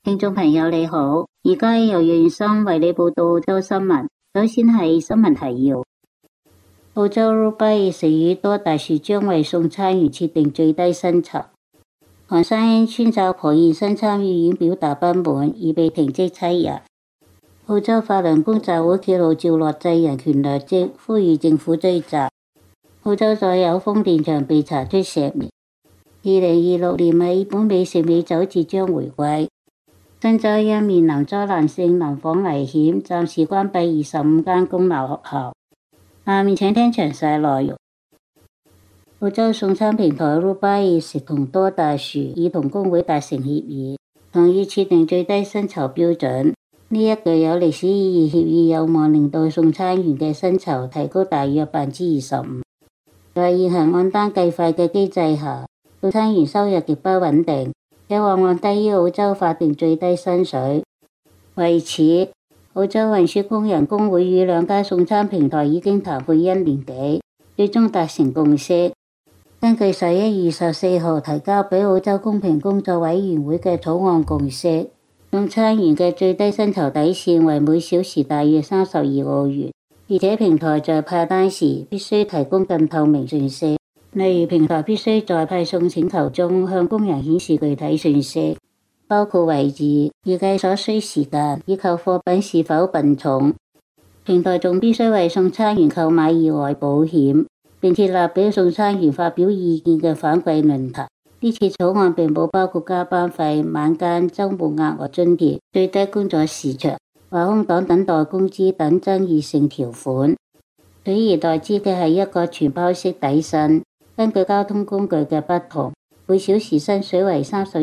聽眾朋友你好，而家由袁生為你報道澳洲新聞。首先係新聞提要：澳洲 Ruby 食魚多大樹將為送餐員設定最低薪酬。韓山村罩婆現身參議院表達不滿，已被停職7日。澳洲法輪功集會揭露趙樂際人權劣跡，呼籲政府追責。澳洲再有風電場被查出石棉。2026年墨爾本美食美酒節將回歸。新州因面臨災難性臨訪危險，暫時關閉25間公立學校。下面請聽詳細內容。澳洲送餐平台 Uber Eats 同多大樹已同工會達成協議，同意設定最低薪酬標準。呢一具有歷史意義協議有望令到送餐員嘅薪酬提高大約25%。在現行按單計費嘅機制下，送餐員收入極不穩定，且往往低於澳洲法定最低薪水。為此，澳洲運輸工人工會與兩家送餐平台已經談判1年幾，最終達成共識。根據11月14號提交俾澳洲公平工作委員會嘅草案共識，送餐員嘅最低薪酬底線為每小時大約32澳元，而且平台在派單時必須提供更透明信息，例如平台必須在派送請求中向工人顯示具體信息，包括位置、預計所需時間以及貨品是否笨重。平台仲必須為送餐員購買意外保險，並設立俾送餐員發表意見嘅反饋論壇。呢次草案並冇包括加班費、晚間、週末額外津貼、最低工作時長、劃空檔等待工資等爭議性條款，取而代之嘅係一個全包式底薪。根據交通工具嘅不同，每小時薪水為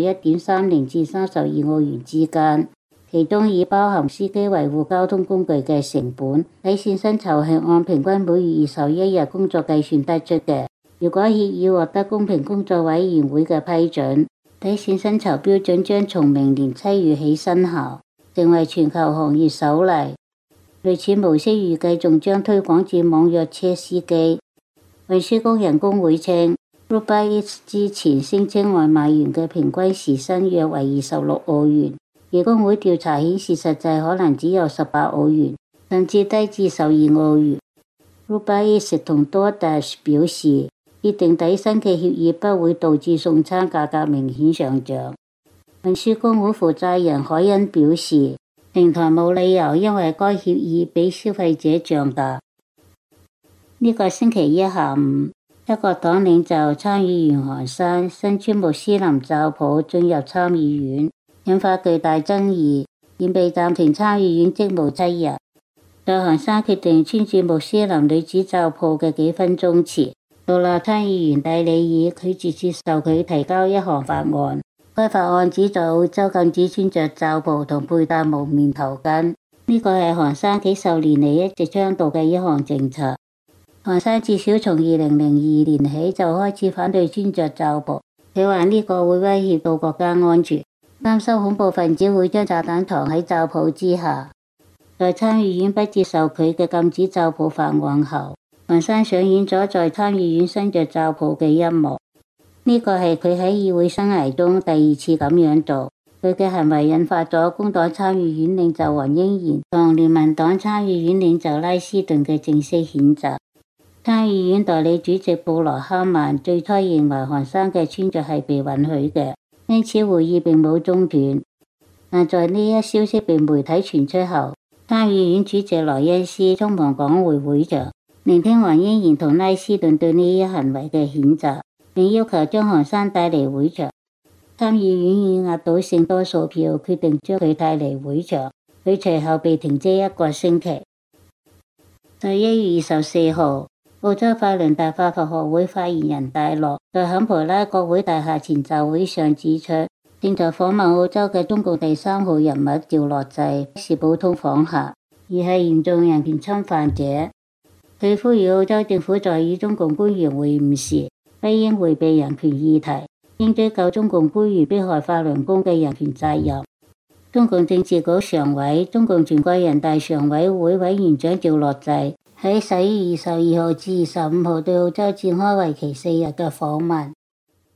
31.30至32澳元之間，其中已包含司機維護交通工具嘅成本。底線薪酬係按平均每月21日工作計算得出嘅。如果協議獲得公平工作委員會嘅批准，底線薪酬標準將從明年7月起生效，成為全球行業首例。類似模式預計仲將推廣至網約車司機。運輸工人工會稱 Uber Eats 之前聲稱外賣員嘅平均時薪約為26澳元，而工會調查顯示實際可能只有18澳元，甚至低至12澳元。Uber Eats 同 DoorDash 表示，設定底薪嘅協議不會導致送餐價格明顯上漲。運輸工會負責人海恩表示，平台冇理由因為該協議俾消費者漲價。呢個星期一下午，一個黨領袖參議員韓山身穿穆斯林罩袍進入參議院，引發巨大爭議，現被暫停參議院職務7日。在韓山決定穿住穆斯林女子罩袍嘅幾分鐘前，獨立參議員蒂里爾拒絕接受佢提交一項法案。該法案旨在澳洲禁止穿着罩袍同佩戴蒙面頭巾。呢個係韓山幾十年嚟一直倡導嘅一項政策。韓山至少從2002年起就開始反對穿着罩袍，佢話呢個會威脅到國家安全，擔心恐怖分子會將炸彈藏喺罩袍之下。在參議院不接受佢嘅禁止罩袍法案後，韓山上演咗在參議院身着罩袍嘅一幕。呢個係佢喺議會生涯中第2次咁樣做。佢嘅行為引發咗工黨參議院領袖黃英賢同聯盟黨參議院領袖拉斯頓嘅正式譴責。參議院代理主席布羅克曼最初認為韓山嘅穿着係被允許嘅，因此會議並冇中斷。但在呢一消息被媒體傳出後，參議院主席萊恩斯匆忙趕回會場，聆聽黃英賢同拉斯頓對呢一行為嘅譴責，並要求將韓山帶離會場。參議院以壓倒性多數票決定將佢帶離會場，佢隨後被停職1個星期。11月24號，澳洲法輪大法佛學會發言人戴洛在坎培拉國會大廈前集會上指出，正在訪問澳洲嘅中共第3號人物趙樂際不是普通訪客，而係嚴重人權侵犯者。佢呼籲澳洲政府在與中共官員會晤時，不應迴避人權議題，應追究中共官員迫害法輪功嘅人權責任。中共政治局常委、中共全國人大常委會委員長趙樂際喺11月22號至25號對澳洲展開為期4日嘅訪問。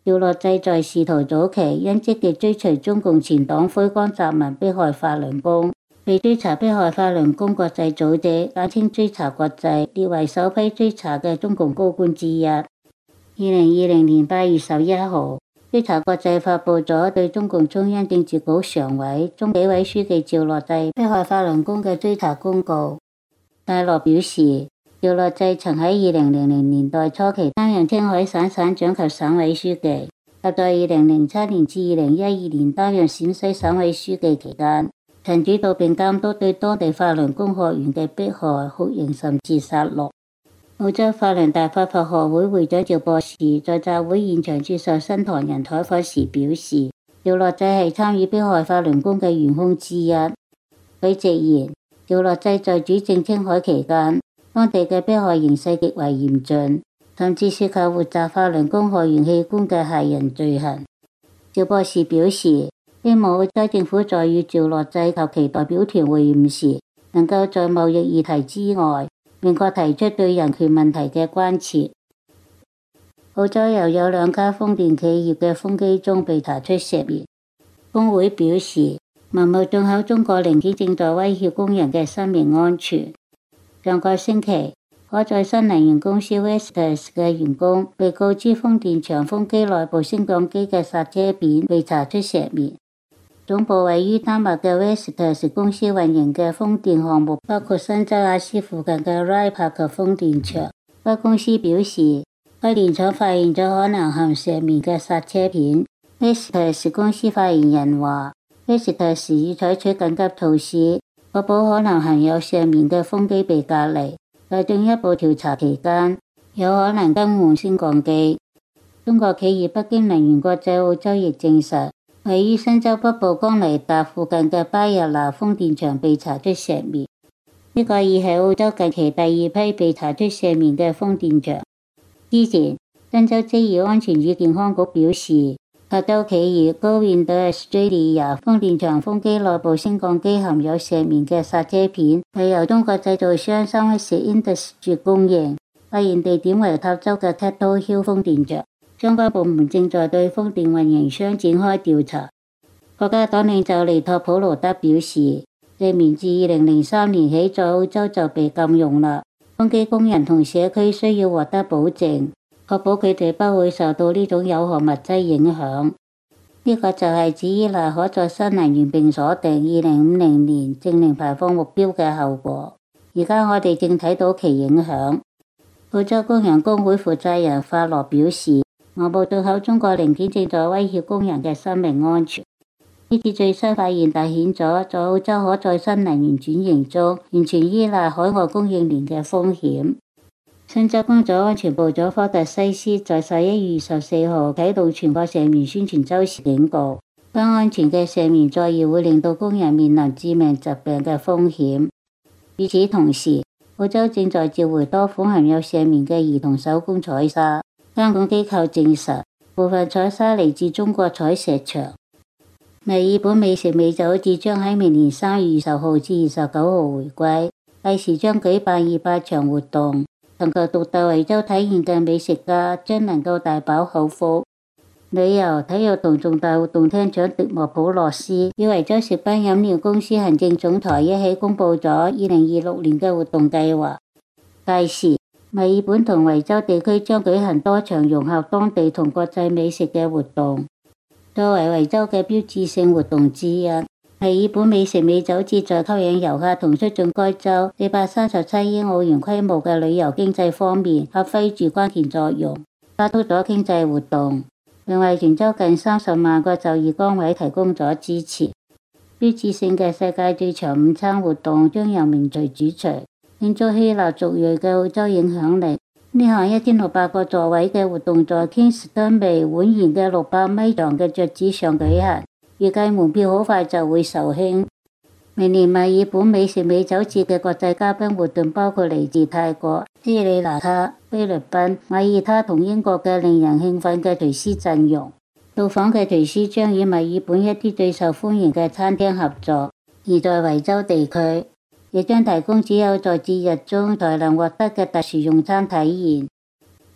趙樂際在仕途早期因積極追隨中共前黨魁江澤民迫害法輪功，被追查迫害法輪功國際組織簡稱追查國際列為首批追查嘅中共高官之一。2020年8月11號，追查國際發布咗對中共中央政治局常委、中紀委書記趙樂際迫害法輪功嘅追查公告。戴樂表示，趙樂際曾喺2000年代初期擔任青海省省長及省委書記，及在2007年至2012年擔任陝西省委書記期間，曾主導並監督對當地法輪功學員嘅迫害、酷刑甚至殺戮。澳洲法輪大法佛學會會長趙博士在集會現場接受新唐人採訪時表示，趙樂際係參與迫害法輪功嘅元兇之一。佢直言，趙樂際在主政青海期間，當地嘅迫害形勢極為嚴峻，甚至涉及活摘法輪功學員器官嘅駭人罪行。趙博士表示，希望澳洲政府在與趙樂際及其代表團會晤時，能夠在貿易議題之外，明確提出對人權問題嘅關切。澳洲又有2家風電企業嘅風機中被查出石棉。工會表示，盲目進口中國零件正在威脅工人嘅生命安全。上個星期，可再生能源公司 Vestas 嘅員工被告知風電場風機內部升降機嘅剎車片被查出石棉。總部位於丹麥嘅 Vestas 公司運營嘅風電項目包括新州亞斯附近嘅 Rye 風電場。該公司表示，該電廠發現咗可能含石棉嘅剎車片。Vestas 公司發言人話，Vestas 已採取緊急措施，確保可能含有石棉嘅風機被隔離。在進一步調查期間，有可能更換升降機。中國企業北京能源國際澳洲亦證實，位於新州北部江尼達附近嘅巴日拿風電場被查出石棉。呢個已係澳洲近期第2批被查出石棉嘅風電場。之前，新州職業安全與健康局表示，加州企業高 Wind Australia 風電場風機內部升降機含有石棉嘅剎車片，係由中國製造商3S Industries 供應，發現地點為塔州嘅 Kettle Hill 風電場。相關部門正在對風電運營商展開調查。國家黨領袖尼托普魯德表示，石棉自2003年起在澳洲就被禁用啦。風機工人同社區需要獲得保證，確保佢哋不會受到呢種有害物質影響。呢個就係只依賴可再生能源並鎖定2050年淨零排放目標嘅後果。而家我哋正睇到其影響。澳洲工人工會負責人法羅表示，外部進口中國零件正在威脅工人嘅生命安全。呢次最新發現凸顯咗在澳洲可再生能源轉型中完全依賴海外供應鏈嘅風險。新州工作安全部長科特西斯在11月24號啟動全國石棉宣傳週時警告，不安全嘅石棉作業會令到工人面臨致命疾病嘅風險。與此同時，澳洲正在召回多款含有石棉嘅兒童手工彩砂。監管機構證實，部分彩砂嚟自中國採石場。墨爾本美食美酒節將喺明年3月20號至29號回歸，屆時將舉辦200場活動。尋求獨特維州體驗嘅美食家將能夠大飽口福。旅遊、體育同重大活動廳長迪莫普洛斯與維州食品飲料公司行政總裁一起公布咗2026年嘅活動計劃。屆時，墨爾本同維州地區將舉行多場融合當地同國際美食嘅活動。作為維州嘅標誌性活動之一，墨爾本美食美酒節在吸引遊客同促進該州437億澳元規模嘅旅遊經濟方面發揮住關鍵作用，加速咗經濟活動，並為全州近30萬個就業崗位提供咗支持。標誌性嘅世界最長午餐活動將由名廚主廚，慶祝希臘族裔嘅澳洲影響力。呢項1600個座位嘅活動在 Kingston 臥舫嘅600米長嘅桌子上舉行，預計門票好快就會售罄。明年墨爾本美食美酒節嘅國際嘉賓活動包括嚟自泰國、斯里蘭卡、菲律賓、馬耳他同英國嘅令人興奮嘅廚師陣容。到訪嘅廚師將與墨爾本一啲最受歡迎嘅餐廳合作，而在維州地區亦將提供只有在節日中才能獲得嘅特殊用餐體驗。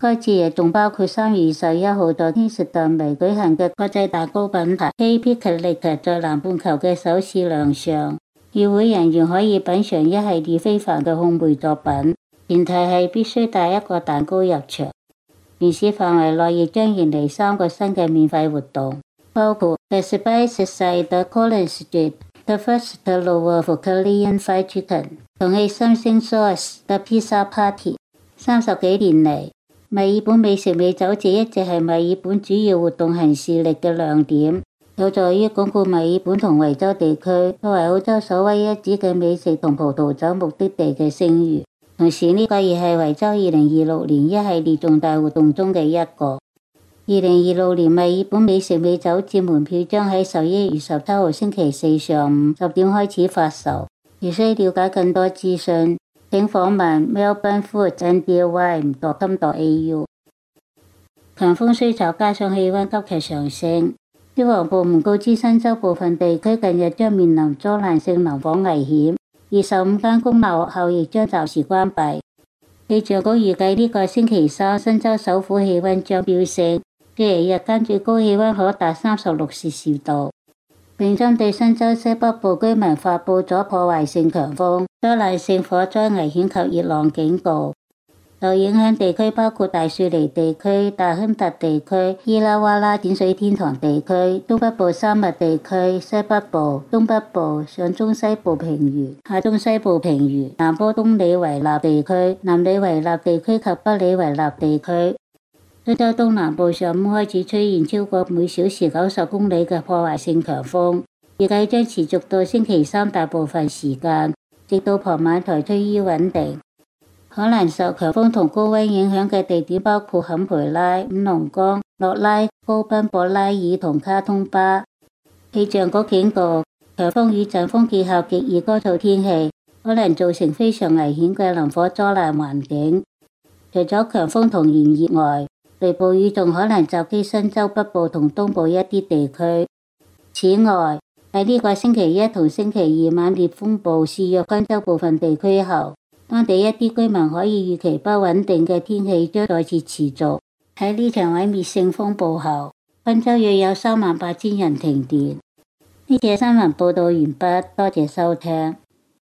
該節日仲包括3月21號在天使特微舉行嘅國際蛋糕品牌 K-Pickle 在南半球嘅首次亮相，與會人員可以品嚐一系列非凡嘅烘焙作品，前提係必須帶一個蛋糕入場。園市範圍內亦將迎嚟3個新嘅免費活動，包括 The Spices at Collins Street, The First Love of Korean Fried Chicken 同 Something Sauce The Pizza Party。30幾年嚟，墨爾本美食美酒節一直係墨爾本主要活動行事曆嘅亮點，有助於鞏固墨爾本同維州地區作為澳洲首屈一指嘅美食同葡萄酒目的地嘅聲譽。同時呢個亦係維州2026年一系列重大活動中嘅一個。2026年墨爾本美食美酒節門票將喺11月17號星期四上午10點開始發售。如需了解更多資訊，請訪問 melbournefoodndy.com.au。 強風吹襲加上氣溫急劇上升，消防部門告知新州部分地區近日將面臨災難性能火危險，25間公立學校亦將暫時關閉。氣象局預計呢個星期三新州首府氣溫將飆升，星期日間最高氣溫可達36攝氏度，並針對新州西北部居民發佈咗破壞性強風、災難性火災危險及熱浪警告。受影響地區包括大雪梨地區、大亨特地區、伊拉瓦拉淺水天堂地區、東北部山脈地區、西北部、東北部、上中西部平原、下中西部平原、南波東里維納地區、南里維納地區及北里維納地區。新州東南部上午開始出現超過每小時90公里嘅破壞性強風，預計將持續到星期三大部分時間，直到傍晚才趨於穩定。可能受強風同高溫影響嘅地點包括坎培拉、五龍崗、洛拉、高賓博拉爾同卡通巴。氣象局警告，強風與陣風結合極熱乾燥天氣，可能造成非常危險嘅林火災難環境。除咗強風同炎熱外，雷暴雨仲可能襲擊新州北部同東部一啲地區。此外，喺呢個星期一同星期二猛烈風暴肆虐昆州部分地區後，當地一啲居民可以預期不穩定嘅天氣將再次持續。喺呢場毀滅性風暴後，昆州約有38000人停電。呢節新聞報道完畢，多謝收聽。